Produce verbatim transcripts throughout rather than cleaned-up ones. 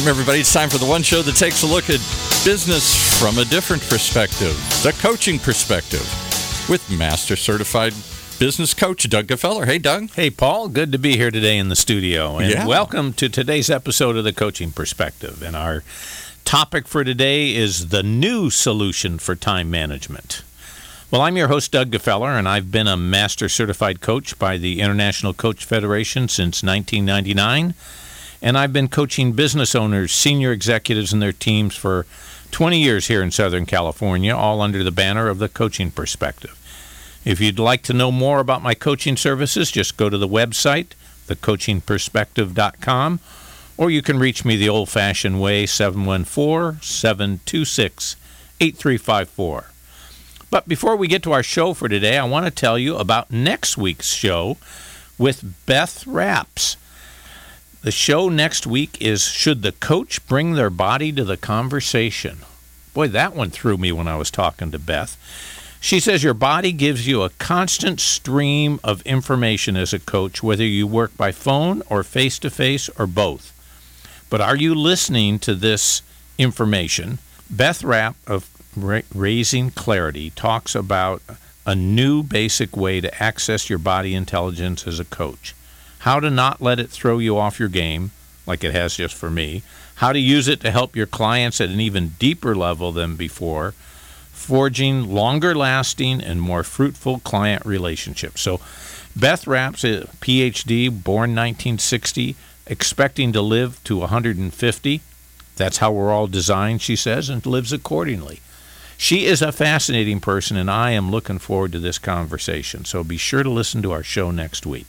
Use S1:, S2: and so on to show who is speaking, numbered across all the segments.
S1: Welcome, everybody. It's time for the one show that takes a look at business from a different perspective, the coaching perspective, with Master Certified Business Coach Doug Gefeller. Hey, Doug.
S2: Hey, Paul. Good to be here today in the studio. And
S1: yeah.
S2: welcome to today's episode of The Coaching Perspective. And our topic for today is the new solution for time management. Well, I'm your host, Doug Gefeller, and I've been a Master Certified Coach by the International Coach Federation since nineteen ninety-nine. And I've been coaching business owners, senior executives, and their teams for twenty years here in Southern California, all under the banner of The Coaching Perspective. If you'd like to know more about my coaching services, just go to the website, the coaching perspective dot com, or you can reach me the old-fashioned way, seven one four, seven two six, eight three five four. But before we get to our show for today, I want to tell you about next week's show with Beth Rapps. The show next week is Should the Coach Bring Their Body to the Conversation? Boy, that one threw me when I was talking to Beth. She says your body gives you a constant stream of information as a coach, whether you work by phone or face-to-face or both. But are you listening to this information? Beth Rapp of Ra- Raising Clarity talks about a new basic way to access your body intelligence as a coach. How to not let it throw you off your game, like it has just for me. How to use it to help your clients at an even deeper level than before. Forging longer-lasting and more fruitful client relationships. So Beth Rapp's a P H D, born nineteen sixty, expecting to live to one hundred fifty. That's how we're all designed, she says, and lives accordingly. She is a fascinating person, and I am looking forward to this conversation. So be sure to listen to our show next week.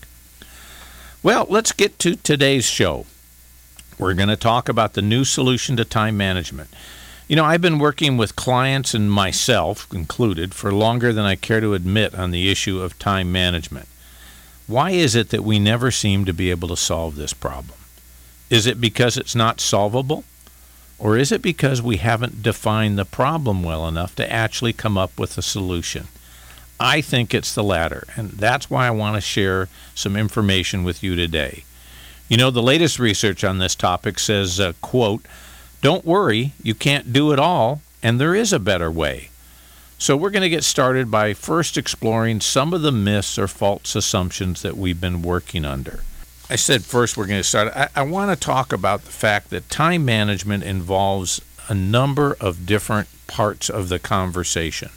S2: Well, let's get to today's show. We're going to talk about the new solution to time management. You know, I've been working with clients and myself included for longer than I care to admit on the issue of time management. Why is it that we never seem to be able to solve this problem? Is it because it's not solvable? Or is it because we haven't defined the problem well enough to actually come up with a solution? I think it's the latter, and that's why I want to share some information with you today. You know, the latest research on this topic says, uh, quote, "Don't worry, you can't do it all, and there is a better way." So we're going to get started by first exploring some of the myths or false assumptions that we've been working under. I said first we're going to start. I, I want to talk about the fact that time management involves a number of different parts of the conversation.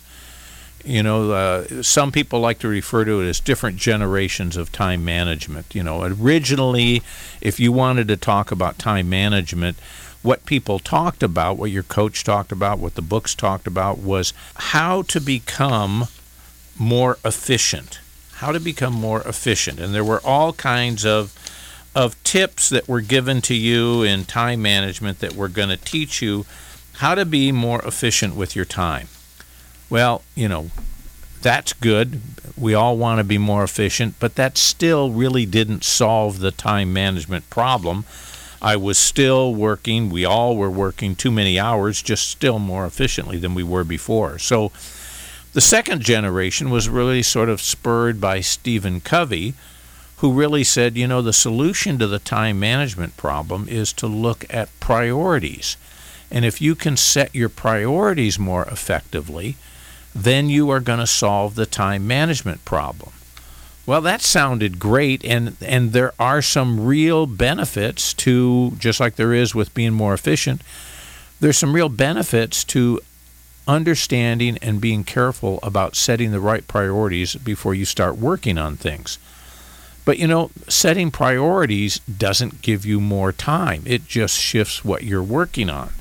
S2: You know, uh, some people like to refer to it as different generations of time management. You know, originally, if you wanted to talk about time management, what people talked about, what your coach talked about, what the books talked about was how to become more efficient, how to become more efficient. And there were all kinds of of tips that were given to you in time management that were going to teach you how to be more efficient with your time. Well, you know, that's good. We all want to be more efficient, but that still really didn't solve the time management problem. I was still working, we all were working too many hours, just still more efficiently than we were before. So the second generation was really sort of spurred by Stephen Covey, who really said, you know, the solution to the time management problem is to look at priorities. And if you can set your priorities more effectively, then you are going to solve the time management problem. Well, that sounded great, and, and there are some real benefits to, just like there is with being more efficient, there's some real benefits to understanding and being careful about setting the right priorities before you start working on things. But, you know, setting priorities doesn't give you more time. It just shifts what you're working on.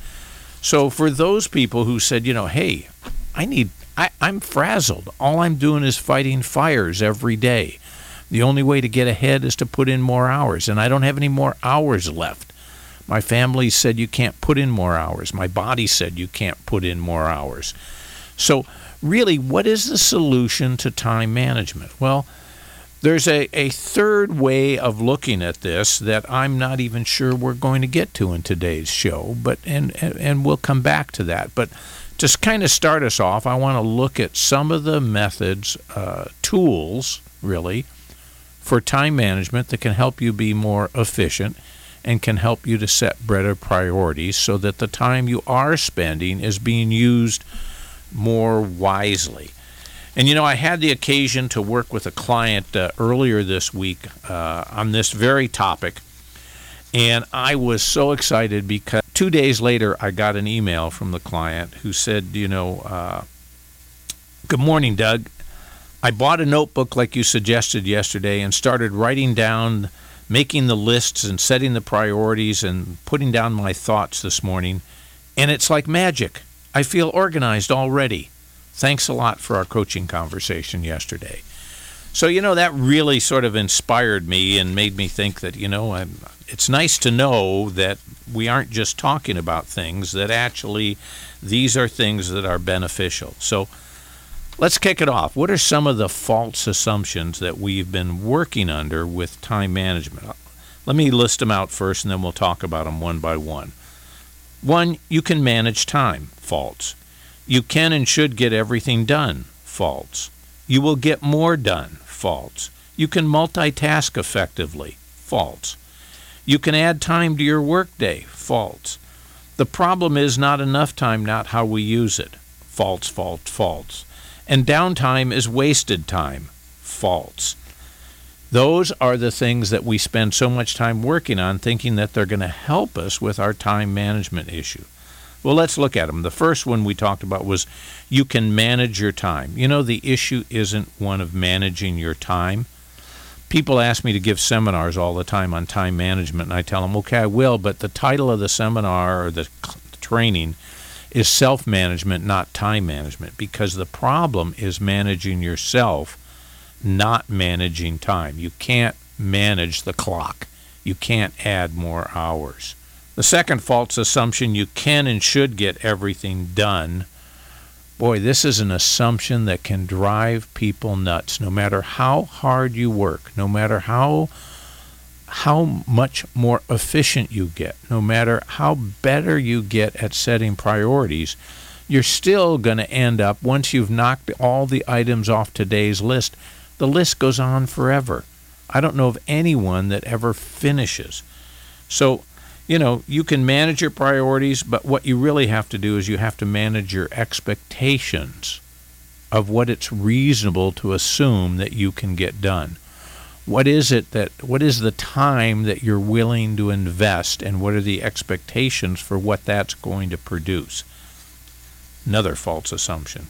S2: So for those people who said, you know, hey, I need I, I'm frazzled. All I'm doing is fighting fires every day. The only way to get ahead is to put in more hours, and I don't have any more hours left. My family said you can't put in more hours. My body said you can't put in more hours. So really, what is the solution to time management? Well, there's a, a third way of looking at this that I'm not even sure we're going to get to in today's show, but and, and, and we'll come back to that. But to kind of start us off, I want to look at some of the methods, uh, tools, really, for time management that can help you be more efficient and can help you to set better priorities so that the time you are spending is being used more wisely. And, you know, I had the occasion to work with a client uh, earlier this week uh, on this very topic, and I was so excited because two days later I got an email from the client who said, you know, uh, good morning, Doug. I bought a notebook like you suggested yesterday and started writing down, making the lists and setting the priorities and putting down my thoughts this morning, and it's like magic. I feel organized already. Thanks a lot for our coaching conversation yesterday. So, you know, that really sort of inspired me and made me think that, you know, I'm, it's nice to know that we aren't just talking about things, that actually these are things that are beneficial. So let's kick it off. What are some of the false assumptions that we've been working under with time management? Let me list them out first, and then we'll talk about them one by one. One, you can manage time. False. You can and should get everything done. False. You will get more done. False. You can multitask effectively. False. You can add time to your workday. False. The problem is not enough time, not how we use it. False, false, false. And downtime is wasted time. False. Those are the things that we spend so much time working on, thinking that they're going to help us with our time management issue. Well, let's look at them. The first one we talked about was you can manage your time. You know, the issue isn't one of managing your time. People ask me to give seminars all the time on time management, and I tell them, okay, I will, but the title of the seminar or the training is self-management, not time management, because the problem is managing yourself, not managing time. You can't manage the clock. You can't add more hours. The second false assumption, you can and should get everything done. Boy, this is an assumption that can drive people nuts. No matter how hard you work, no matter how how much more efficient you get, no matter how better you get at setting priorities, you're still going to end up, once you've knocked all the items off today's list, the list goes on forever. I don't know of anyone that ever finishes. So, you know, you can manage your priorities, but what you really have to do is you have to manage your expectations of what it's reasonable to assume that you can get done. What is it that, what is the time that you're willing to invest, and what are the expectations for what that's going to produce? Another false assumption.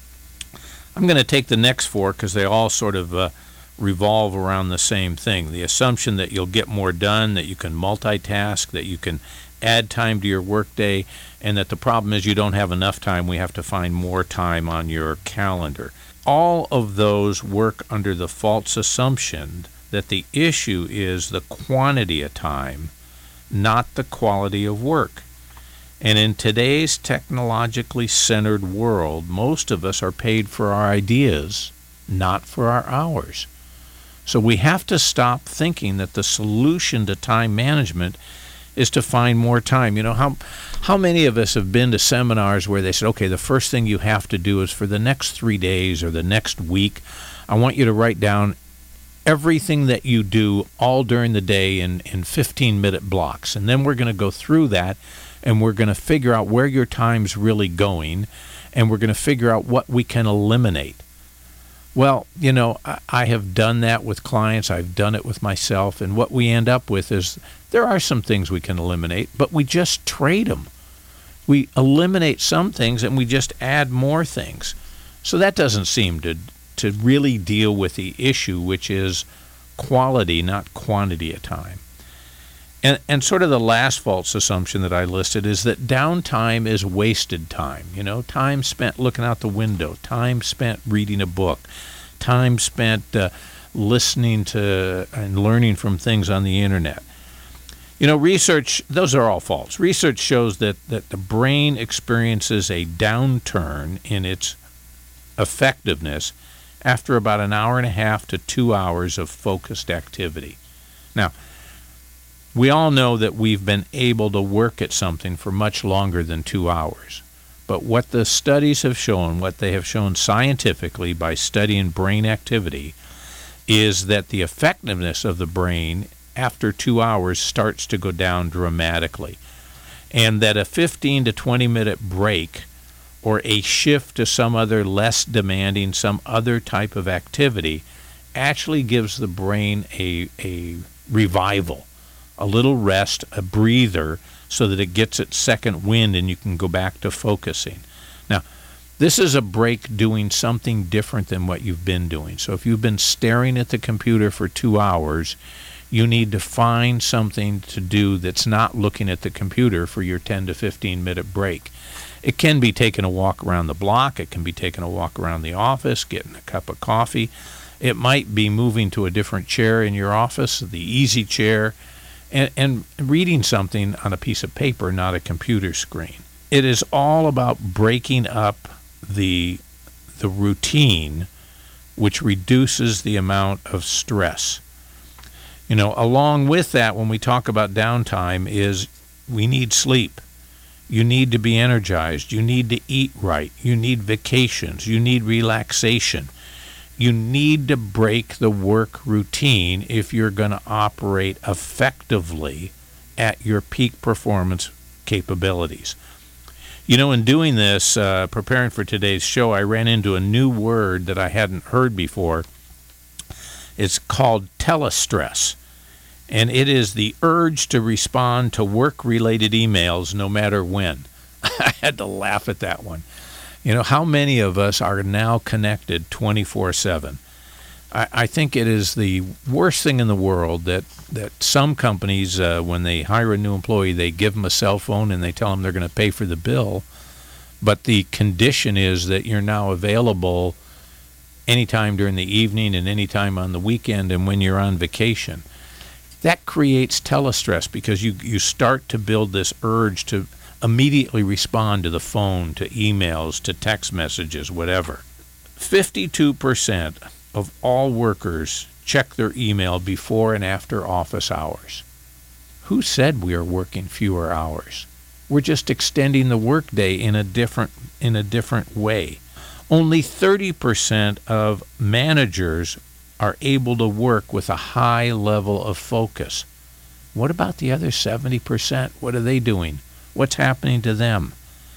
S2: I'm going to take the next four because they all sort of uh, revolve around the same thing. The assumption that you'll get more done, that you can multitask, that you can add time to your workday, and that the problem is you don't have enough time. We have to find more time on your calendar. All of those work under the false assumption that the issue is the quantity of time, not the quality of work. And in today's technologically centered world, most of us are paid for our ideas, not for our hours. So we have to stop thinking that the solution to time management is to find more time. You know, how how many of us have been to seminars where they said, okay, the first thing you have to do is for the next three days or the next week, I want you to write down everything that you do all during the day in, in fifteen-minute blocks. And then we're going to go through that, and we're going to figure out where your time's really going, and we're going to figure out what we can eliminate. Well, you know, I have done that with clients. I've done it with myself. And what we end up with is there are some things we can eliminate, but we just trade them. We eliminate some things and we just add more things. So that doesn't seem to to really deal with the issue, which is quality, not quantity of time. And, and sort of the last false assumption that I listed is that downtime is wasted time. You know, time spent looking out the window, time spent reading a book, time spent uh, listening to and learning from things on the internet. You know, research, those are all false. Research shows that, that the brain experiences a downturn in its effectiveness after about an hour and a half to two hours of focused activity. Now, we all know that we've been able to work at something for much longer than two hours. But what the studies have shown, what they have shown scientifically by studying brain activity, is that the effectiveness of the brain after two hours starts to go down dramatically. And that a fifteen to twenty minute break or a shift to some other less demanding, some other type of activity actually gives the brain a, a revival, a little rest, a breather, so that it gets its second wind and you can go back to focusing. Now, this is a break doing something different than what you've been doing. So if you've been staring at the computer for two hours, you need to find something to do that's not looking at the computer for your ten to fifteen minute break. It can be taking a walk around the block. It can be taking a walk around the office, getting a cup of coffee. It might be moving to a different chair in your office, the easy chair, and, and reading something on a piece of paper, not a computer screen. It is all about breaking up the, the routine, which reduces the amount of stress. You know, along with that, when we talk about downtime, is we need sleep. You need to be energized. You need to eat right. You need vacations. You need relaxation. You need to break the work routine if you're going to operate effectively at your peak performance capabilities. You know, in doing this, uh, preparing for today's show, I ran into a new word that I hadn't heard before. It's called telestress, and it is the urge to respond to work-related emails no matter when. I had to laugh at that one. You know, how many of us are now connected twenty-four seven? I, I think it is the worst thing in the world that, that some companies, uh, when they hire a new employee, they give them a cell phone and they tell them they're going to pay for the bill, but the condition is that you're now available anytime during the evening and anytime on the weekend and when you're on vacation. That creates telestress because you, you start to build this urge to immediately respond to the phone, to emails, to text messages, whatever. fifty-two percent of all workers check their email before and after office hours. Who said we are working fewer hours? We're just extending the workday in a different in a different way. Only thirty percent of managers are able to work with a high level of focus. What about the other seventy percent? What are they doing? What's happening to them?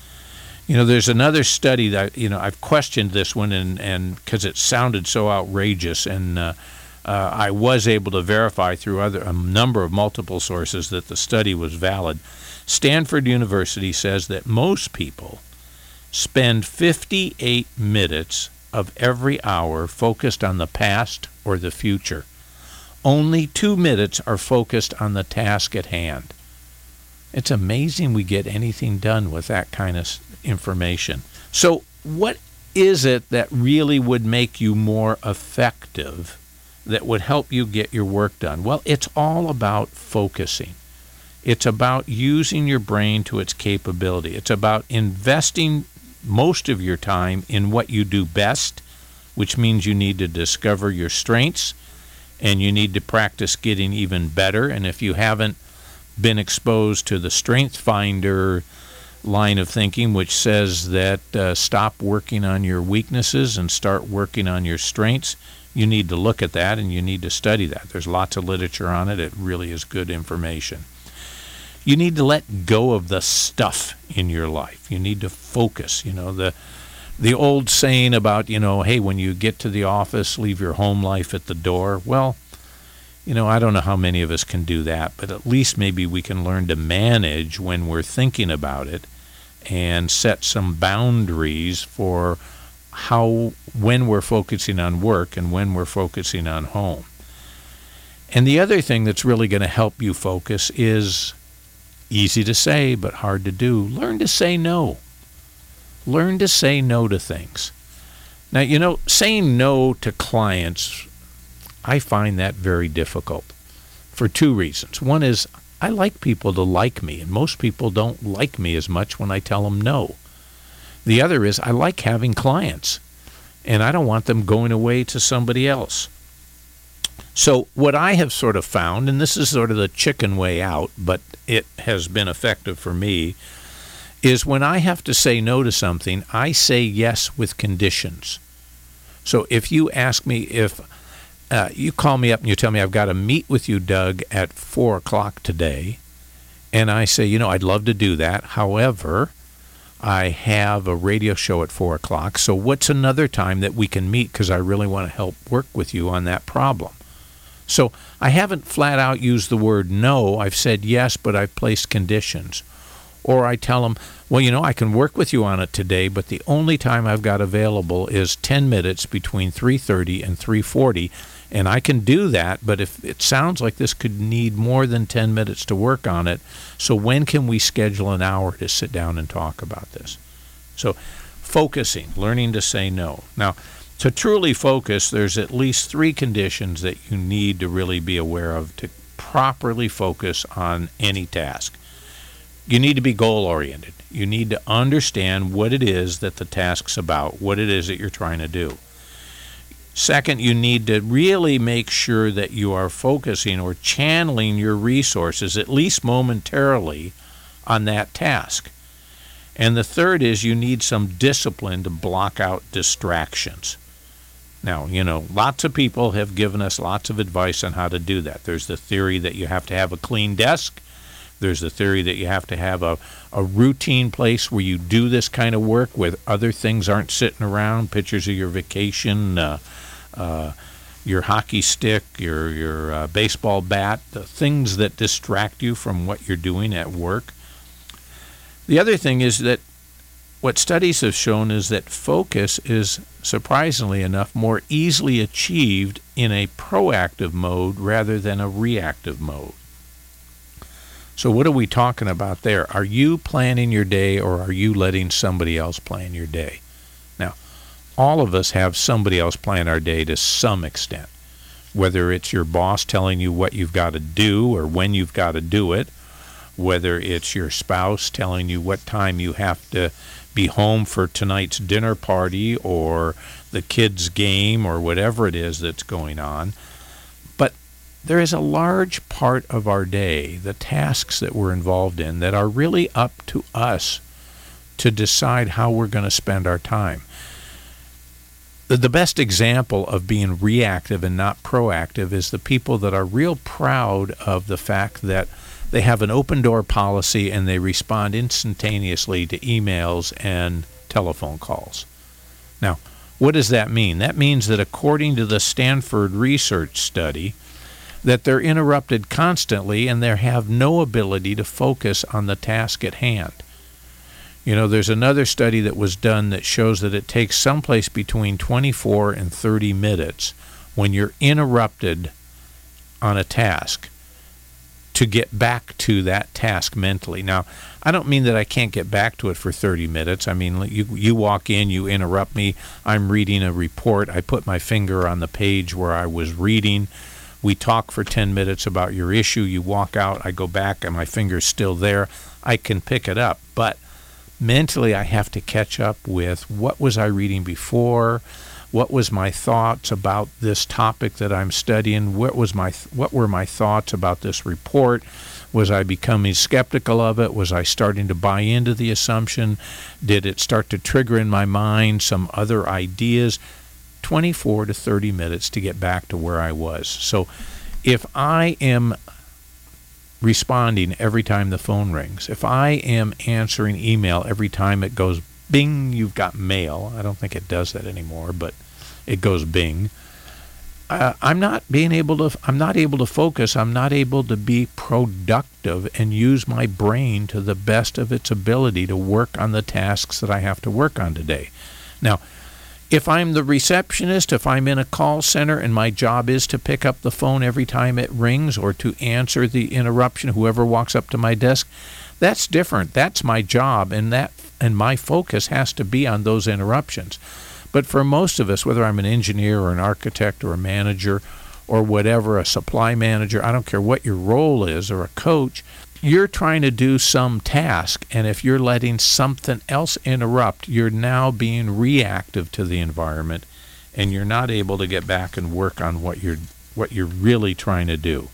S2: You know, there's another study that, you know, I've questioned this one and and because it sounded so outrageous, and uh, uh, I was able to verify through other a number of multiple sources that the study was valid. Stanford University says that most people spend fifty-eight minutes of every hour focused on the past or the future. Only two minutes are focused on the task at hand. It's amazing we get anything done with that kind of information. So what is it that really would make you more effective, that would help you get your work done? Well, it's all about focusing. It's about using your brain to its capability. It's about investing most of your time in what you do best, which means you need to discover your strengths and you need to practice getting even better. And if you haven't been exposed to the Strength Finder line of thinking, which says that uh, stop working on your weaknesses and start working on your strengths, you need to look at that and you need to study that. There's lots of literature on it. It really is good information. You need to let go of the stuff in your life. You need to focus. You know, the the old saying about, you know, hey, when you get to the office, leave your home life at the door. Well, you know, I don't know how many of us can do that, but at least maybe we can learn to manage when we're thinking about it and set some boundaries for how, when we're focusing on work and when we're focusing on home. And the other thing that's really going to help you focus is easy to say, but hard to do. Learn to say no. Learn to say no to things. Now, you know, saying no to clients, I find that very difficult for two reasons. One is I like people to like me, and most people don't like me as much when I tell them no. The other is I like having clients, and I don't want them going away to somebody else. So what I have sort of found, and this is sort of the chicken way out, but it has been effective for me, is when I have to say no to something, I say yes with conditions. So if you ask me if uh, you call me up and you tell me I've got to meet with you, Doug, at four o'clock today. And I say, you know, I'd love to do that. However, I have a radio show at four o'clock. So what's another time that we can meet? Because I really want to help work with you on that problem. So I haven't flat out used the word no. I've said yes, but I've placed conditions. Or I tell them, well, you know, I can work with you on it today, but the only time I've got available is ten minutes between three thirty and three forty. And I can do that, but if it sounds like this could need more than ten minutes to work on it, so when can we schedule an hour to sit down and talk about this? So focusing, learning to say no. Now, to truly focus, there's at least three conditions that you need to really be aware of to properly focus on any task. You need to be goal-oriented. You need to understand what it is that the task's about, what it is that you're trying to do. Second, you need to really make sure that you are focusing or channeling your resources, at least momentarily, on that task. And the third is you need some discipline to block out distractions. Now, you know, lots of people have given us lots of advice on how to do that. There's the theory that you have to have a clean desk. There's the theory that you have to have a, a routine place where you do this kind of work where other things aren't sitting around, pictures of your vacation, uh, uh, your hockey stick, your, your uh, baseball bat, the things that distract you from what you're doing at work. The other thing is that what studies have shown is that focus is, surprisingly enough, more easily achieved in a proactive mode rather than a reactive mode. So what are we talking about there? Are you planning your day or are you letting somebody else plan your day? Now, all of us have somebody else plan our day to some extent, whether it's your boss telling you what you've got to do or when you've got to do it, whether it's your spouse telling you what time you have to be home for tonight's dinner party or the kids' game or whatever it is that's going on. But there is a large part of our day, the tasks that we're involved in, that are really up to us to decide how we're going to spend our time. The, the best example of being reactive and not proactive is the people that are real proud of the fact that they have an open door policy and they respond instantaneously to emails and telephone calls. Now, what does that mean? That means that according to the Stanford research study, that they're interrupted constantly and they have no ability to focus on the task at hand. You know, there's another study that was done that shows that it takes someplace between twenty-four and thirty minutes when you're interrupted on a task to get back to that task mentally. Now, I don't mean that I can't get back to it for thirty minutes. I mean, you you walk in, you interrupt me, I'm reading a report, I put my finger on the page where I was reading, we talk for ten minutes about your issue, you walk out, I go back and my finger's still there, I can pick it up. But mentally I have to catch up with what was I reading before, what was my thoughts about this topic that I'm studying, what was my what were my thoughts about this report, was I becoming skeptical of it, was I starting to buy into the assumption, did it start to trigger in my mind some other ideas? twenty-four to thirty minutes to get back to where I was. So if I am responding every time the phone rings, if I am answering email every time it goes bing, you've got mail, I don't think it does that anymore, but it goes bing, uh, I'm not being able to, I'm not able to focus, I'm not able to be productive and use my brain to the best of its ability to work on the tasks that I have to work on today. Now, if I'm the receptionist, if I'm in a call center and my job is to pick up the phone every time it rings or to answer the interruption, whoever walks up to my desk, that's different. That's my job, and that and my focus has to be on those interruptions. But for most of us, whether I'm an engineer or an architect or a manager or whatever, a supply manager, I don't care what your role is, or a coach, you're trying to do some task, and if you're letting something else interrupt, you're now being reactive to the environment, and you're not able to get back and work on what you're what you're really trying to do.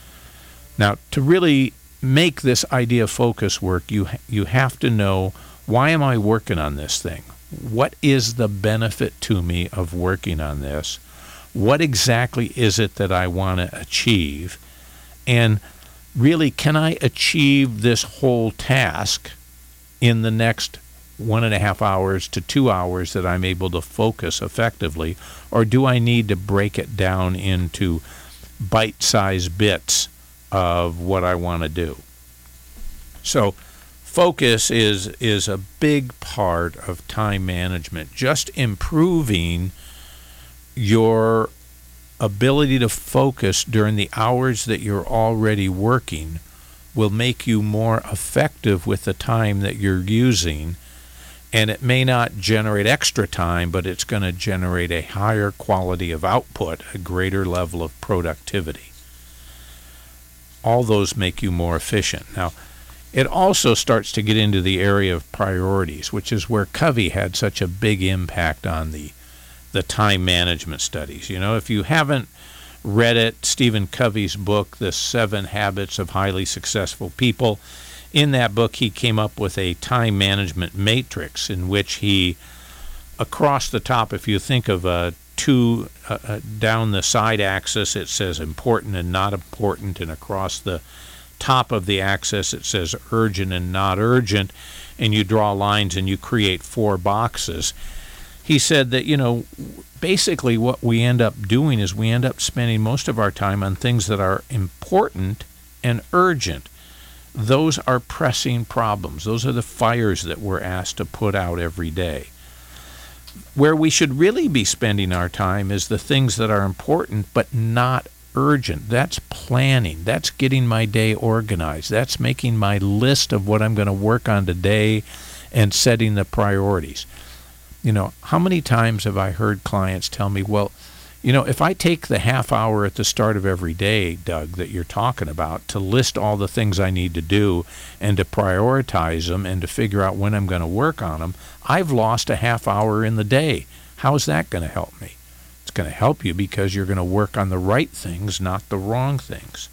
S2: Now, to really make this idea of focus work, you you have to know, why am I working on this thing? What is the benefit to me of working on this? What exactly is it that I want to achieve? And really, can I achieve this whole task in the next one and a half hours to two hours that I'm able to focus effectively? Or do I need to break it down into bite-sized bits of what I want to do? So focus is is a big part of time management. Just improving your ability to focus during the hours that you're already working will make you more effective with the time that you're using. And it may not generate extra time, but it's going to generate a higher quality of output, a greater level of productivity. All those make you more efficient. Now, it also starts to get into the area of priorities, which is where Covey had such a big impact on the the time management studies. You know, if you haven't read it, Stephen Covey's book, The Seven Habits of Highly Successful People, in that book he came up with a time management matrix in which he, across the top, if you think of a two uh, uh, down the side axis, it says important and not important, and across the top of the axis it says urgent and not urgent, and you draw lines and you create four boxes. He said that, you know, basically what we end up doing is we end up spending most of our time on things that are important and urgent. Those are pressing problems. Those are the fires that we're asked to put out every day. Where we should really be spending our time is the things that are important but not urgent. That's planning. That's getting my day organized. That's making my list of what I'm going to work on today and setting the priorities. You know, how many times have I heard clients tell me, well, you know, if I take the half hour at the start of every day, Doug, that you're talking about, to list all the things I need to do and to prioritize them and to figure out when I'm going to work on them, I've lost a half hour in the day. How's that going to help me? It's going to help you because you're going to work on the right things, not the wrong things.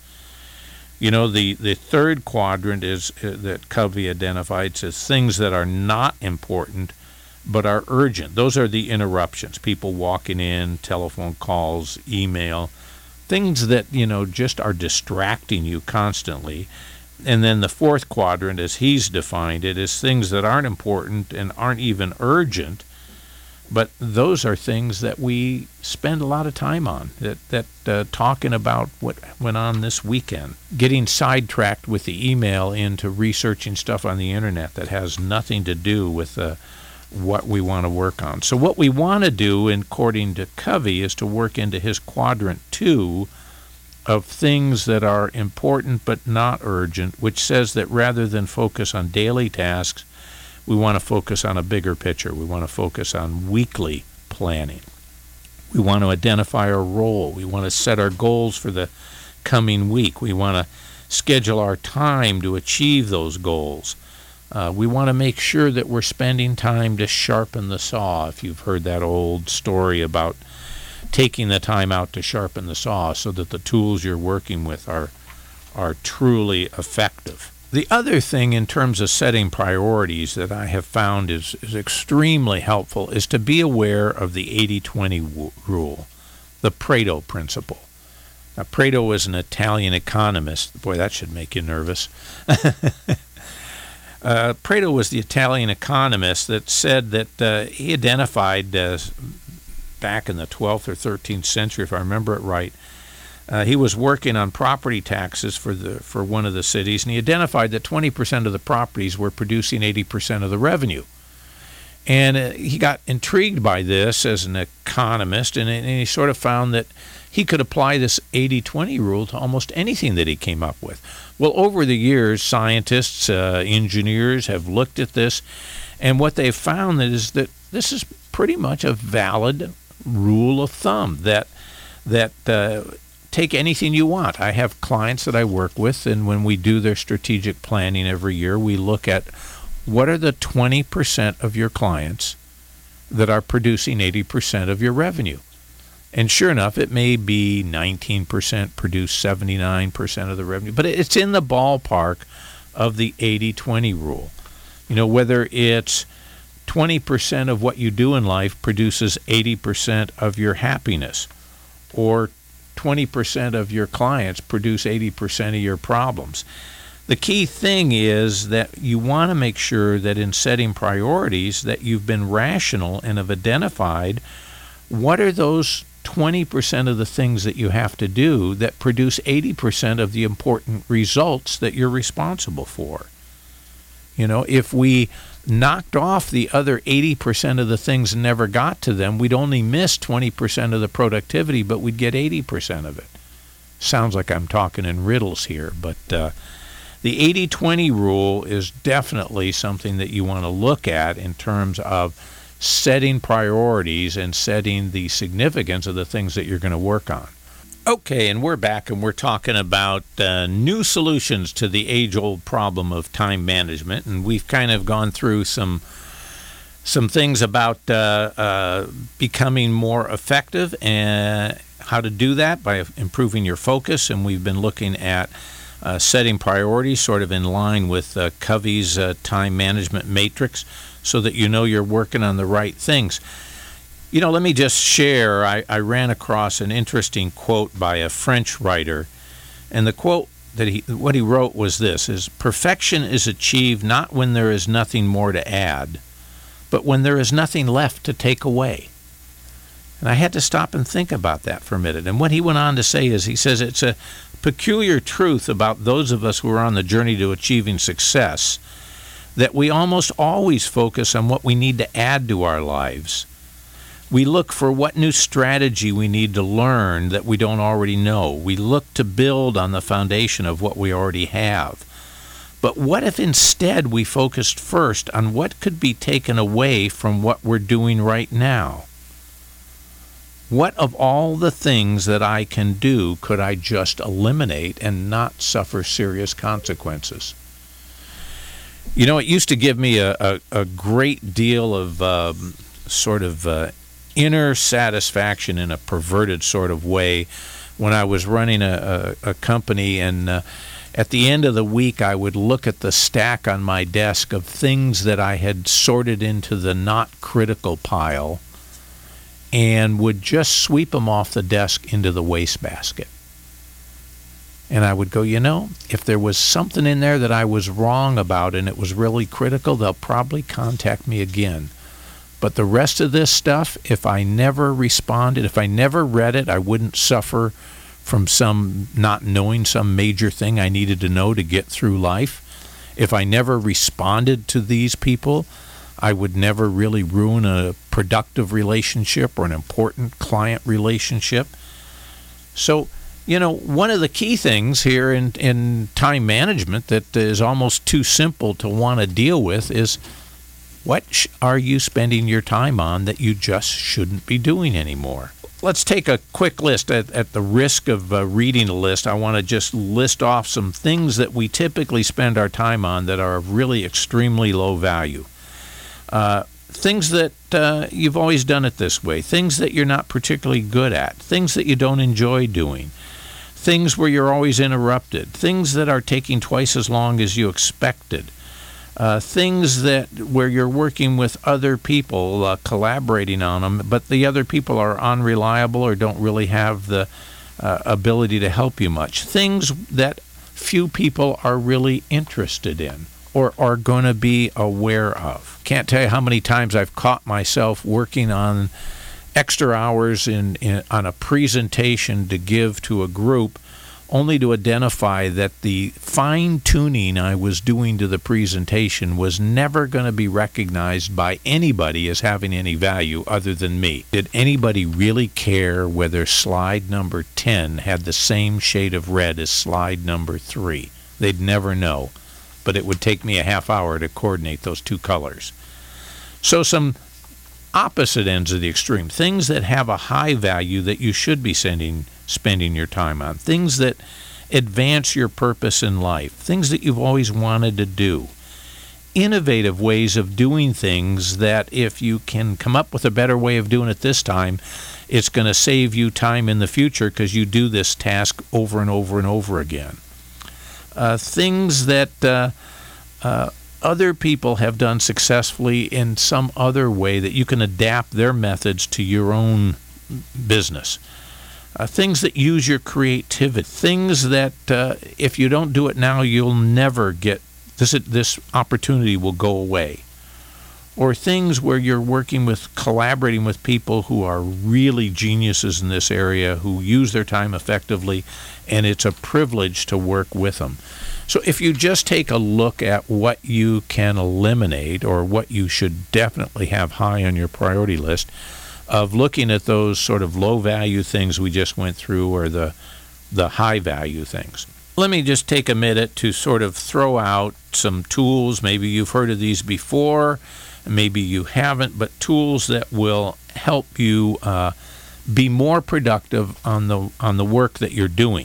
S2: You know, the, the third quadrant is uh, that Covey identified as things that are not important but are urgent. Those are the interruptions, people walking in, telephone calls, email, things that, you know, just are distracting you constantly. And then the fourth quadrant, as he's defined it, is things that aren't important and aren't even urgent, but those are things that we spend a lot of time on, that, that uh, talking about what went on this weekend, getting sidetracked with the email into researching stuff on the internet that has nothing to do with uh, what we want to work on. So what we want to do, according to Covey, is to work into his quadrant two of things that are important but not urgent, which says that rather than focus on daily tasks, we want to focus on a bigger picture. We want to focus on weekly planning. We want to identify our role. We want to set our goals for the coming week. We want to schedule our time to achieve those goals. Uh, we want to make sure that we're spending time to sharpen the saw, if you've heard that old story about taking the time out to sharpen the saw so that the tools you're working with are are truly effective. The other thing in terms of setting priorities that I have found is, is extremely helpful is to be aware of the eighty twenty w- rule, the Pareto principle. Now, Pareto was an Italian economist. Boy, that should make you nervous. Uh, Pareto was the Italian economist that said that uh, he identified uh, back in the twelfth or thirteenth century, if I remember it right, uh, he was working on property taxes for the for one of the cities, and he identified that twenty percent of the properties were producing eighty percent of the revenue. And uh, he got intrigued by this as an economist, and, and he sort of found that he could apply this eighty twenty rule to almost anything that he came up with. Well, over the years, scientists, uh, engineers have looked at this, and what they've found is that this is pretty much a valid rule of thumb, that that uh, take anything you want. I have clients that I work with, and when we do their strategic planning every year, we look at what are the twenty percent of your clients that are producing eighty percent of your revenue. And sure enough, it may be nineteen percent produce seventy-nine percent of the revenue, but it's in the ballpark of the eighty twenty rule. You know, whether it's twenty percent of what you do in life produces eighty percent of your happiness, or twenty percent of your clients produce eighty percent of your problems. The key thing is that you want to make sure that in setting priorities that you've been rational and have identified what are those twenty percent of the things that you have to do that produce eighty percent of the important results that you're responsible for. You know, if we knocked off the other eighty percent of the things and never got to them, we'd only miss twenty percent of the productivity, but we'd get eighty percent of it. Sounds like I'm talking in riddles here, but uh, the eighty twenty rule is definitely something that you want to look at in terms of setting priorities and setting the significance of the things that you're going to work on. Okay, and we're back, and we're talking about uh, new solutions to the age-old problem of time management, and we've kind of gone through some some things about uh, uh, becoming more effective and how to do that by improving your focus, and we've been looking at uh, setting priorities sort of in line with uh, Covey's uh, time management matrix so that you know you're working on the right things. You know, let me just share, I, I ran across an interesting quote by a French writer, and the quote that he, what he wrote was this, is perfection is achieved not when there is nothing more to add, but when there is nothing left to take away. And I had to stop and think about that for a minute. And what he went on to say is, he says it's a peculiar truth about those of us who are on the journey to achieving success that we almost always focus on what we need to add to our lives. We look for what new strategy we need to learn that we don't already know. We look to build on the foundation of what we already have. But what if instead we focused first on what could be taken away from what we're doing right now? What of all the things that I can do could I just eliminate and not suffer serious consequences? You know, it used to give me a, a, a great deal of um, sort of uh, inner satisfaction in a perverted sort of way when I was running a, a, a company, and uh, at the end of the week I would look at the stack on my desk of things that I had sorted into the not critical pile and would just sweep them off the desk into the wastebasket. And I would go, you know, if there was something in there that I was wrong about and it was really critical, they'll probably contact me again. But the rest of this stuff, if I never responded, if I never read it, I wouldn't suffer from some not knowing some major thing I needed to know to get through life. If I never responded to these people, I would never really ruin a productive relationship or an important client relationship. So, you know, one of the key things here in, in time management that is almost too simple to want to deal with is, what sh- are you spending your time on that you just shouldn't be doing anymore? Let's take a quick list. At, at the risk of uh, reading a list, I want to just list off some things that we typically spend our time on that are of really extremely low value. Uh, things that uh, you've always done it this way, things that you're not particularly good at, things that you don't enjoy doing, things where you're always interrupted, things that are taking twice as long as you expected. Uh, things that where you're working with other people, uh, collaborating on them, but the other people are unreliable or don't really have the uh, ability to help you much. Things that few people are really interested in or are going to be aware of. Can't tell you how many times I've caught myself working on extra hours in, in on a presentation to give to a group, only to identify that the fine-tuning I was doing to the presentation was never going to be recognized by anybody as having any value other than me. Did anybody really care whether slide number ten had the same shade of red as slide number three? They'd never know, but it would take me a half hour to coordinate those two colors. So some opposite ends of the extreme, things that have a high value that you should be sending spending your time on, things that advance your purpose in life, things that you've always wanted to do, innovative ways of doing things that if you can come up with a better way of doing it this time, it's going to save you time in the future because you do this task over and over and over again. Uh, things that uh, uh, other people have done successfully in some other way that you can adapt their methods to your own business. uh, things that use your creativity, things that uh, if you don't do it now, you'll never get this. This opportunity will go away. Or things where you're working with, collaborating with people who are really geniuses in this area, who use their time effectively, and it's a privilege to work with them. So if you just take a look at what you can eliminate or what you should definitely have high on your priority list of looking at those sort of low-value things we just went through or the the high-value things. Let me just take a minute to sort of throw out some tools. Maybe you've heard of these before. Maybe you haven't, but tools that will help you uh, be more productive on the on the work that you're doing.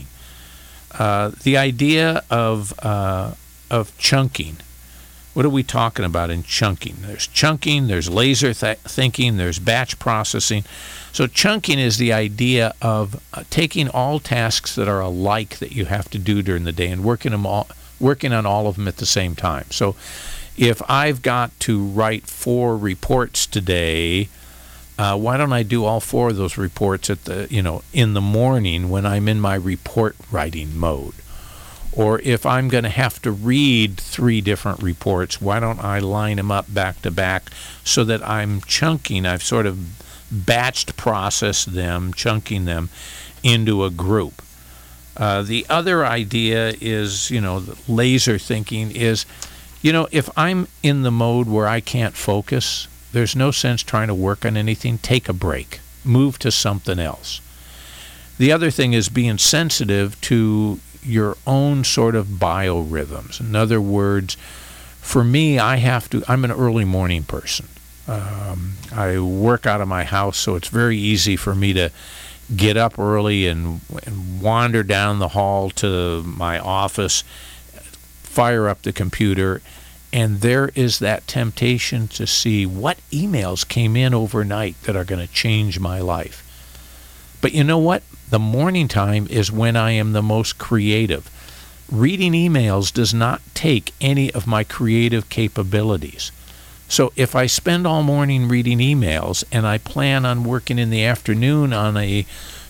S2: Uh, the idea of uh, of chunking. What are we talking about in chunking? There's chunking, there's laser th- thinking, there's batch processing. So chunking is the idea of uh, taking all tasks that are alike that you have to do during the day and working them all, working on all of them at the same time. So if I've got to write four reports today, uh, why don't I do all four of those reports at the you know in the morning when I'm in my report writing mode? Or if I'm going to have to read three different reports, why don't I line them up back to back so that I'm chunking? I've sort of batched processed them, chunking them into a group. Uh, the other idea is, you know, the laser thinking is, you know, if I'm in the mode where I can't focus, there's no sense trying to work on anything. Take a break. Move to something else. The other thing is being sensitive to your own sort of biorhythms. In other words, for me, I have to, I'm an early morning person. Um, I work out of my house, so it's very easy for me to get up early and, and wander down the hall to my office, fire up the computer, and there is that temptation to see what emails came in overnight that are going to change my life. But you know what? The morning time is when I am the most creative. Reading emails does not take any of my creative capabilities. So if I spend all morning reading emails and I plan on working in the afternoon on a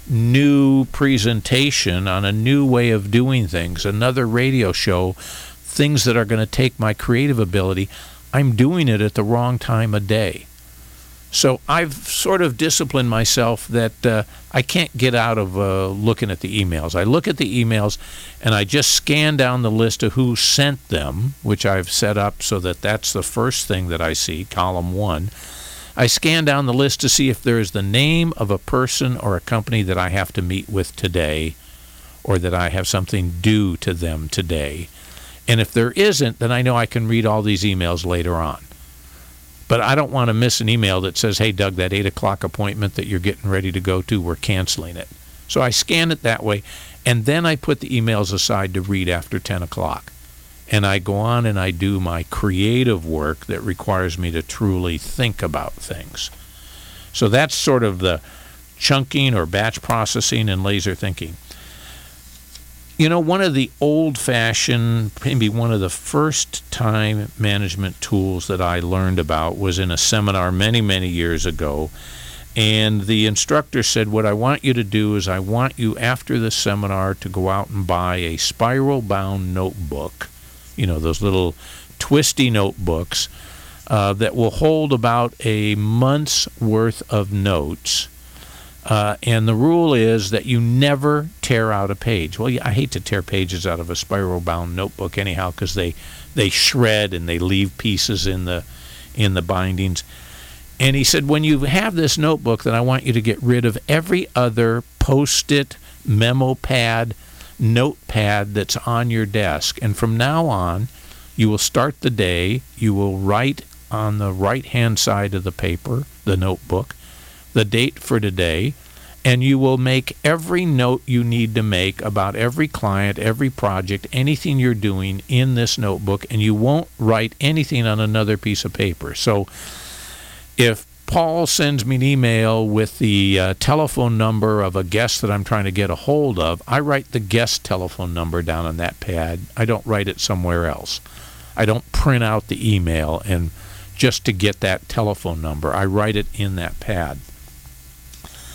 S2: new presentation, on a new way of doing things, another radio show, things that are going to take my creative ability, I'm doing it at the wrong time of day. So I've sort of disciplined myself that uh, I can't get out of uh, looking at the emails. I look at the emails and I just scan down the list of who sent them, which I've set up so that that's the first thing that I see, column one. I scan down the list to see if there is the name of a person or a company that I have to meet with today or that I have something due to them today. And if there isn't, then I know I can read all these emails later on. But I don't want to miss an email that says, hey, Doug, that eight o'clock appointment that you're getting ready to go to, we're canceling it. So I scan it that way, and then I put the emails aside to read after ten o'clock. And I go on and I do my creative work that requires me to truly think about things. So that's sort of the chunking or batch processing and laser thinking. You know, one of the old-fashioned, maybe one of the first time management tools that I learned about was in a seminar many, many years ago. And the instructor said, what I want you to do is I want you, after the seminar, to go out and buy a spiral-bound notebook, you know, those little twisty notebooks uh, that will hold about a month's worth of notes. Uh, and the rule is that you never tear out a page. Well, yeah, I hate to tear pages out of a spiral-bound notebook anyhow because they, they shred and they leave pieces in the in the bindings. And he said, when you have this notebook, then I want you to get rid of every other Post-it, memo pad, notepad that's on your desk. And from now on, you will start the day, you will write on the right-hand side of the paper, the notebook, the date for today, and you will make every note you need to make about every client, every project, anything you're doing in this notebook, and you won't write anything on another piece of paper. So if Paul sends me an email with the uh, telephone number of a guest that I'm trying to get a hold of, I write the guest telephone number down on that pad. I don't write it somewhere else. I don't print out the email and just to get that telephone number. I write it in that pad.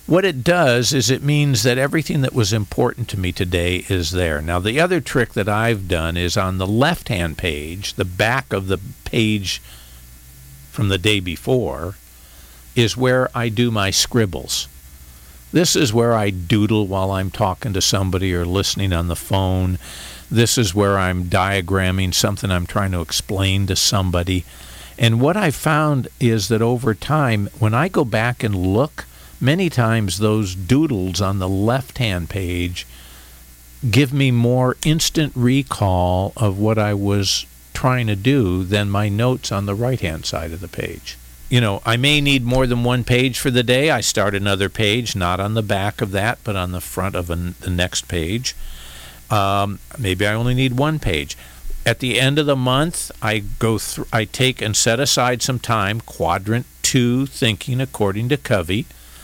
S2: what it does is it means that everything that was important to me today is there. Now, the other trick that I've done is on the left-hand page, the back of the page from the day before, is where I do my scribbles. This is where I doodle while I'm talking to somebody or listening on the phone. This is where I'm diagramming something I'm trying to explain to somebody. And what I found is that over time, when I go back and look, many times those doodles on the left-hand page give me more instant recall of what I was trying to do than my notes on the right-hand side of the page. You know, I may need more than one page for the day. I start another page, not on the back of that, but on the front of an, the next page. Um, maybe I only need one page. At the end of the month, I go through, I take and set aside some time, quadrant two thinking according to Covey.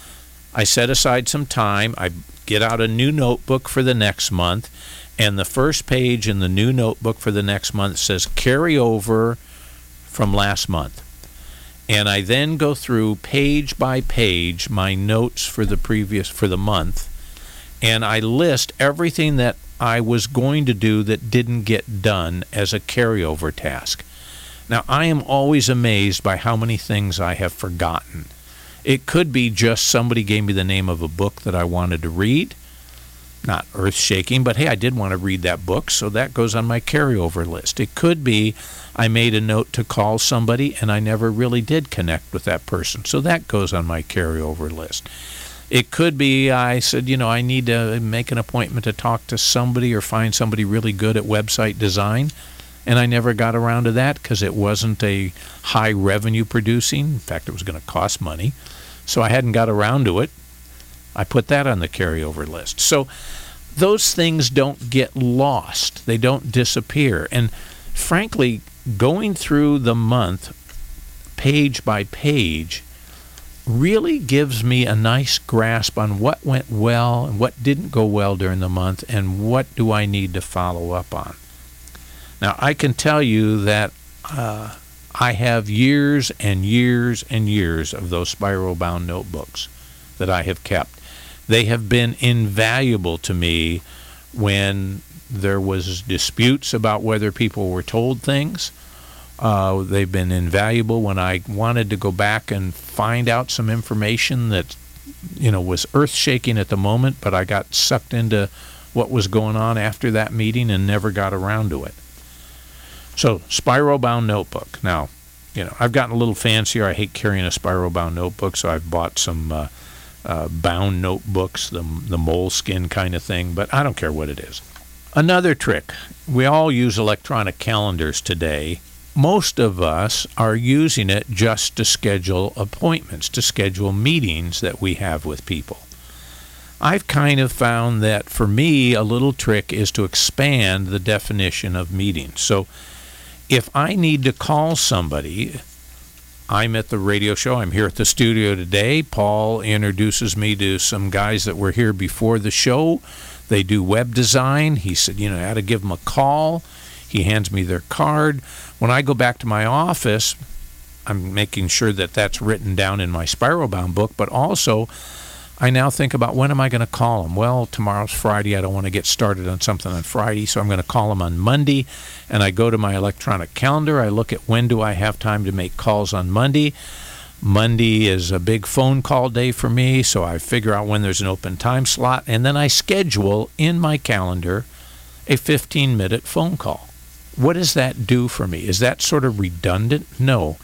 S2: I set aside some time. I get out a new notebook for the next month, and the first page in the new notebook for the next month says carry over from last month. And I then go through page by page my notes for the previous, for the month, and I list everything that I was going to do that didn't get done as a carryover task. Now, I am always amazed by how many things I have forgotten. It could be just somebody gave me the name of a book that I wanted to read. Not earth-shaking, but hey, I did want to read that book, so that goes on my carryover list. It could be I made a note to call somebody and I never really did connect with that person, so that goes on my carryover list. It could be I said, you know, I need to make an appointment to talk to somebody or find somebody really good at website design, and I never got around to that because it wasn't a high revenue producing. In fact, it was going to cost money, so I hadn't got around to it. I put that on the carryover list. So those things don't get lost. They don't disappear. And frankly, going through the month page by page really gives me a nice grasp on what went well and what didn't go well during the month and what do I need to follow up on. Now, I can tell you that uh, I have years and years and years of those spiral-bound notebooks that I have kept. They have been invaluable to me when there was disputes about whether people were told things. Uh, they've been invaluable when I wanted to go back and find out some information that, you know, was earth-shaking at the moment, but I got sucked into what was going on after that meeting and never got around to it. So, spiral-bound notebook. Now, you know, I've gotten a little fancier. I hate carrying a spiral-bound notebook, so I've bought some uh, uh, bound notebooks, the, the moleskin kind of thing, but I don't care what it is. Another trick. We all use electronic calendars today. Most of us are using it just to schedule appointments, to schedule meetings that we have with people. I've kind of found that for me, a little trick is to expand the definition of meetings. So if I need to call somebody, I'm at the radio show, I'm here at the studio today. Paul introduces me to some guys that were here before the show. They do web design. He said, you know, I ought to give them a call. He hands me their card. When I go back to my office, I'm making sure that that's written down in my spiral-bound book, but also I now think about when am I going to call them? Well, tomorrow's Friday. I don't want to get started on something on Friday, so I'm going to call them on Monday. And I go to my electronic calendar. I look at when do I have time to make calls on Monday. Monday is a big phone call day for me, so I figure out when there's an open time slot, and then I schedule in my calendar a fifteen-minute phone call. What does that do for me? Is that sort of redundant? No.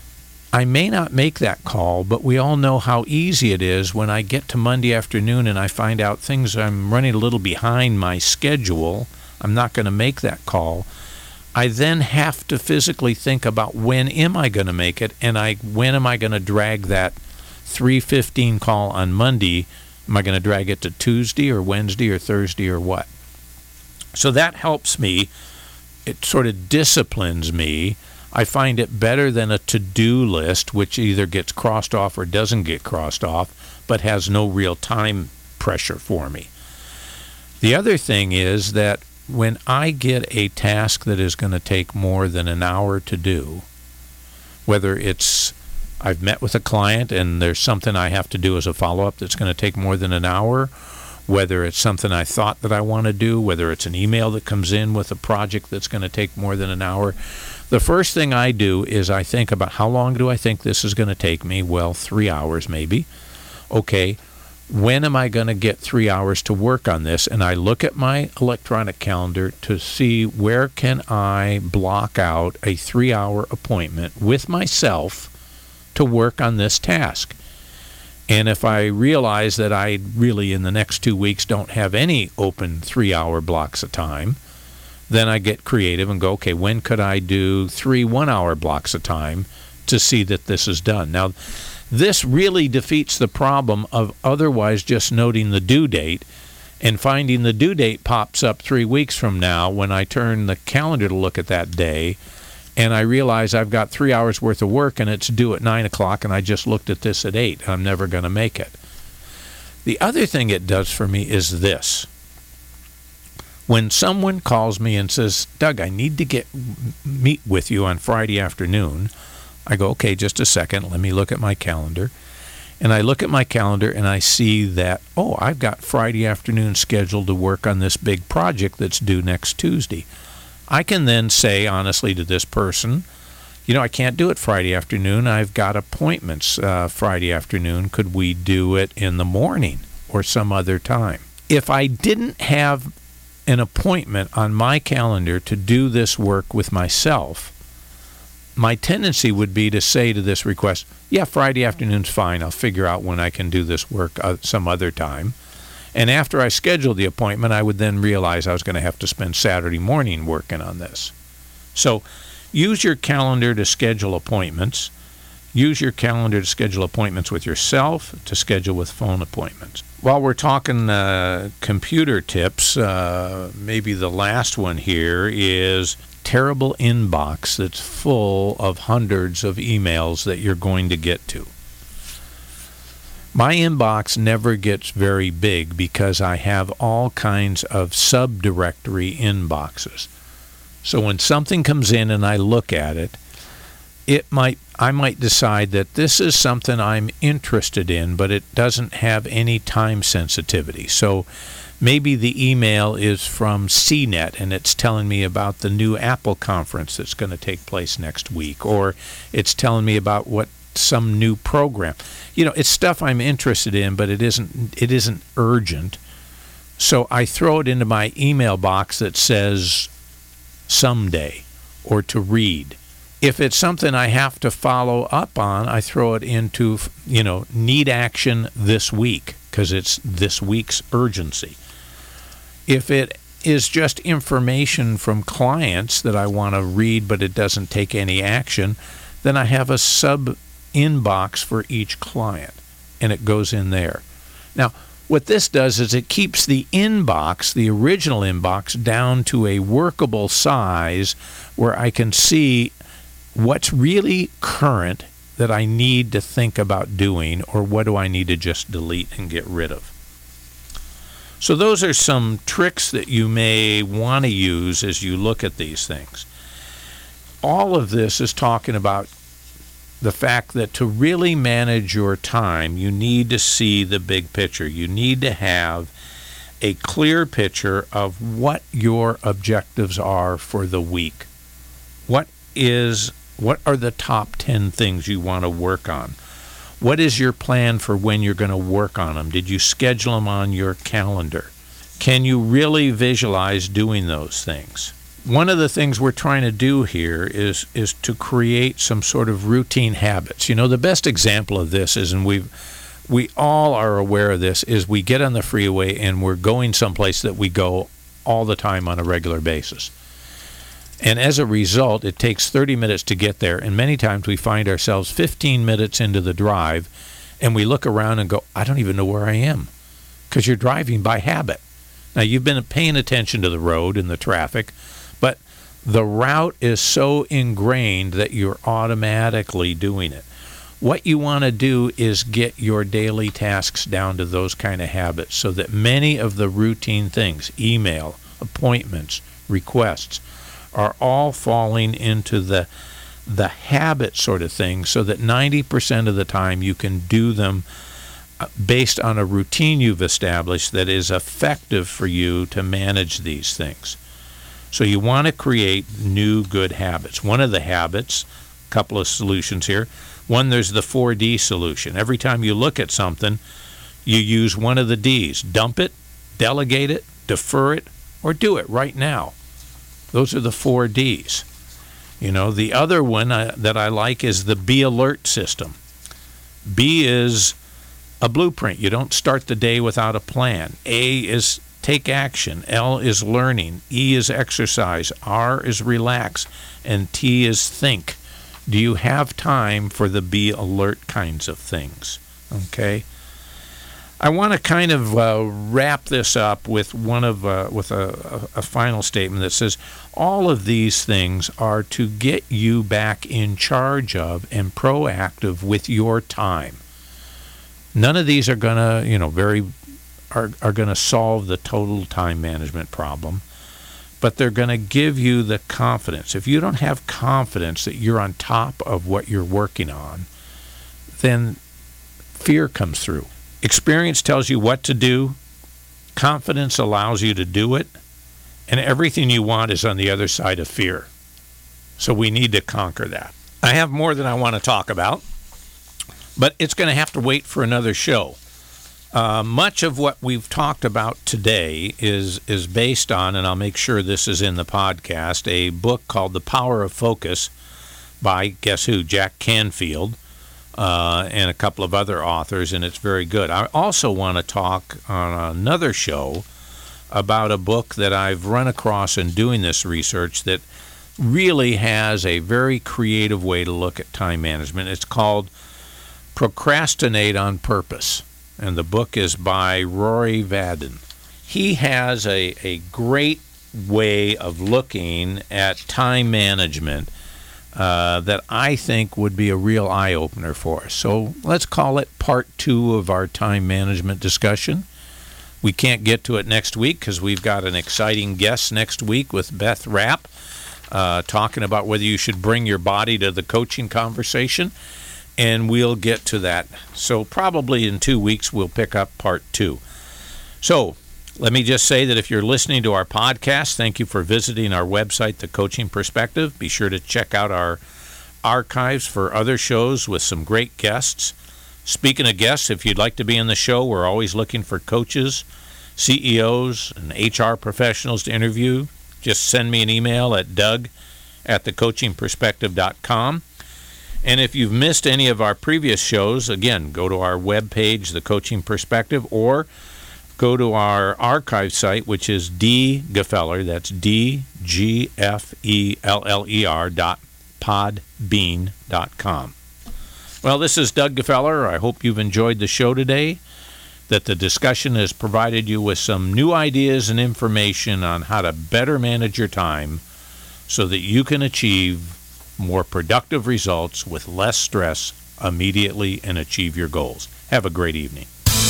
S2: I may not make that call, but we all know how easy it is when I get to Monday afternoon and I find out things, I'm running a little behind my schedule. I'm not going to make that call. I then have to physically think about when am I going to make it, and I when am I going to drag that three fifteen call on Monday? Am I going to drag it to Tuesday or Wednesday or Thursday or what? So that helps me. It sort of disciplines me. I find it better than a to-do list, which either gets crossed off or doesn't get crossed off, but has no real time pressure for me. The other thing is that when I get a task that is going to take more than an hour to do, whether it's I've met with a client and there's something I have to do as a follow-up that's going to take more than an hour, whether it's something I thought that I want to do, whether it's an email that comes in with a project that's going to take more than an hour. The first thing I do is I think about how long do I think this is going to take me? Well, three hours maybe. Okay, when am I going to get three hours to work on this? And I look at my electronic calendar to see where can I block out a three-hour appointment with myself to work on this task. And if I realize that I really in the next two weeks don't have any open three-hour blocks of time, then I get creative and go, okay, when could I do three one-hour blocks of time to see that this is done? Now, this really defeats the problem of otherwise just noting the due date and finding the due date pops up three weeks from now when I turn the calendar to look at that day, and I realize I've got three hours worth of work and it's due at nine o'clock and I just looked at this at eight. I'm never going to make it. The other thing it does for me is this. When someone calls me and says, Doug, I need to get meet with you on Friday afternoon, I go, okay, just a second. Let me look at my calendar. And I look at my calendar and I see that, oh, I've got Friday afternoon scheduled to work on this big project that's due next Tuesday. I can then say honestly to this person, you know, I can't do it Friday afternoon. I've got appointments uh, Friday afternoon. Could we do it in the morning or some other time? If I didn't have an appointment on my calendar to do this work with myself, my tendency would be to say to this request, yeah, Friday afternoon's fine. I'll figure out when I can do this work uh, some other time. And after I scheduled the appointment, I would then realize I was going to have to spend Saturday morning working on this. So use your calendar to schedule appointments. Use your calendar to schedule appointments with yourself, to schedule with phone appointments. While we're talking uh, computer tips, uh, maybe the last one here is terrible inbox that's full of hundreds of emails that you're going to get to. My inbox never gets very big because I have all kinds of subdirectory inboxes. So when something comes in and I look at it, it might I might decide that this is something I'm interested in, but it doesn't have any time sensitivity. So maybe the email is from C net and it's telling me about the new Apple conference that's going to take place next week, or it's telling me about what some new program. You know, it's stuff I'm interested in, but it isn't it isn't urgent. So I throw it into my email box that says someday or to read. If it's something I have to follow up on, I throw it into, you know, need action this week because it's this week's urgency. If it is just information from clients that I want to read but it doesn't take any action, then I have a sub inbox for each client and it goes in there. Now, what this does is it keeps the inbox, the original inbox, down to a workable size where I can see what's really current that I need to think about doing, or what do I need to just delete and get rid of. So those are some tricks that you may want to use as you look at these things. All of this is talking about the fact that to really manage your time, you need to see the big picture. You need to have a clear picture of what your objectives are for the week. What is what are the top ten things you want to work on? What is your plan for when you're going to work on them? Did you schedule them on your calendar? Can you really visualize doing those things? One of the things we're trying to do here is is to create some sort of routine habits. You know, the best example of this is, and we we all are aware of this, is we get on the freeway and we're going someplace that we go all the time on a regular basis. And as a result, it takes thirty minutes to get there, and many times we find ourselves fifteen minutes into the drive, and we look around and go, I don't even know where I am, because you're driving by habit. Now, you've been paying attention to the road and the traffic, but the route is so ingrained that you're automatically doing it. What you want to do is get your daily tasks down to those kind of habits so that many of the routine things, email, appointments, requests, are all falling into the the habit sort of thing so that ninety percent of the time you can do them based on a routine you've established that is effective for you to manage these things. So you want to create new good habits. One of the habits, a couple of solutions here. One, there's the four D solution. Every time you look at something, you use one of the D's. Dump it, delegate it, defer it, or do it right now. Those are the four D's. You know, the other one uh, that I like is the Be Alert system. B is a blueprint. You don't start the day without a plan. A is take action. L is learning. E is exercise. R is relax. And T is think. Do you have time for the Be Alert kinds of things? Okay. I want to kind of uh, wrap this up with one of uh, with a, a, a final statement that says all of these things are to get you back in charge of and proactive with your time. None of these are gonna, you know, very are are gonna solve the total time management problem, but they're gonna give you the confidence. If you don't have confidence that you're on top of what you're working on, then fear comes through. Experience tells you what to do. Confidence allows you to do it. And everything you want is on the other side of fear. So we need to conquer that. I have more than I want to talk about, but it's going to have to wait for another show. Uh, much of what we've talked about today is is based on, and I'll make sure this is in the podcast, a book called The Power of Focus by, guess who, Jack Canfield. Uh, and a couple of other authors, and it's very good. I also want to talk on another show about a book that I've run across in doing this research that really has a very creative way to look at time management. It's called Procrastinate on Purpose, and the book is by Rory Vaden. He has a, a great way of looking at time management Uh, that I think would be a real eye-opener for us. So let's call it part two of our time management discussion. We can't get to it next week because we've got an exciting guest next week with Beth Rapp uh, talking about whether you should bring your body to the coaching conversation, and we'll get to that. So probably in two weeks we'll pick up part two. So let me just say that if you're listening to our podcast, thank you for visiting our website, The Coaching Perspective. Be sure to check out our archives for other shows with some great guests. Speaking of guests, if you'd like to be in the show, we're always looking for coaches, C E Os, and H R professionals to interview. Just send me an email at doug at the coaching perspective dot com. And if you've missed any of our previous shows, again, go to our webpage, The Coaching Perspective, or go to our archive site, which is D Gefeller, that's D G F E L L E R dot podbean dot com. Well, this is Doug Gefeller. I hope you've enjoyed the show today, that the discussion has provided you with some new ideas and information on how to better manage your time so that you can achieve more productive results with less stress immediately and achieve your goals. Have a great evening.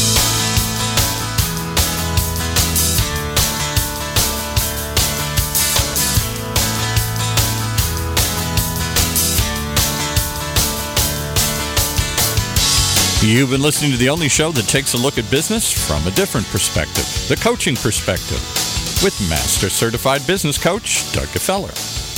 S1: You've been listening to the only show that takes a look at business from a different perspective, The Coaching Perspective, with Master Certified Business Coach Doug Gefeller.